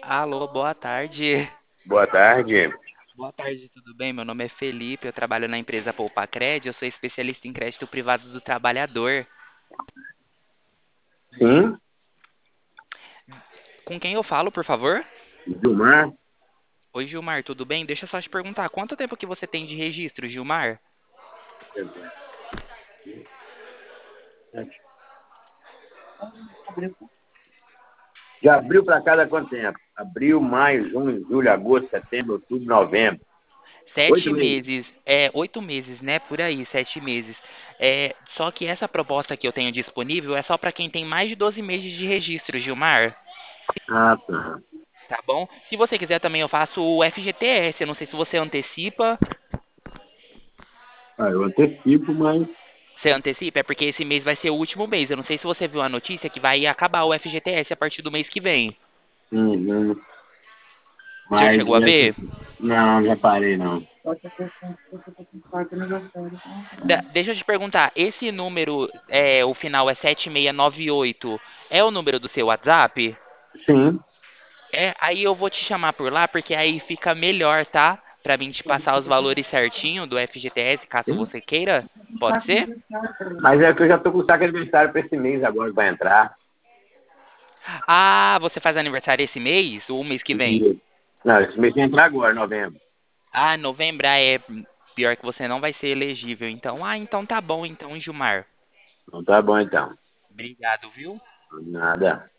Alô, boa tarde. Boa tarde. Boa tarde, tudo bem? Meu nome é Felipe, eu trabalho na empresa Poupacred, eu sou especialista em crédito privado do trabalhador. Sim, Com quem eu falo, por favor? Gilmar. Oi, Gilmar, tudo bem? Deixa eu só te perguntar, quanto tempo que você tem de registro, Gilmar? De abril para cá dá quanto tempo? Abril, maio, junho, julho, agosto, setembro, outubro, novembro. Oito Sete meses. meses, 8 meses, né? Por aí, 7 meses. Só que essa proposta que eu tenho disponível é só para quem tem mais de 12 meses de registro, Gilmar. Ah, tá. Tá bom? Se você quiser também eu faço o FGTS, eu não sei se você antecipa. Ah, eu antecipo, mas Você antecipa? É porque esse mês vai ser o último mês. Eu não sei se você viu a notícia que vai acabar o FGTS a partir do mês que vem. uhum, Já mas chegou a ver? não, já parei não. Deixa eu te perguntar, esse número, o final é 7698, é o número do seu WhatsApp? Sim. Aí eu vou te chamar por lá, porque aí fica melhor, tá? Pra mim te passar os valores certinho do FGTS, caso Sim. você queira. Pode ser? Mas é que eu já tô com o saco aniversário para esse mês agora que vai entrar. Ah, você faz aniversário esse mês? Ou o mês que vem? E, não, esse mês vai entrar agora, novembro. Ah, novembro pior que você não vai ser elegível. Então, então tá bom, então, Gilmar. Então tá bom então. Obrigado, viu? Nada.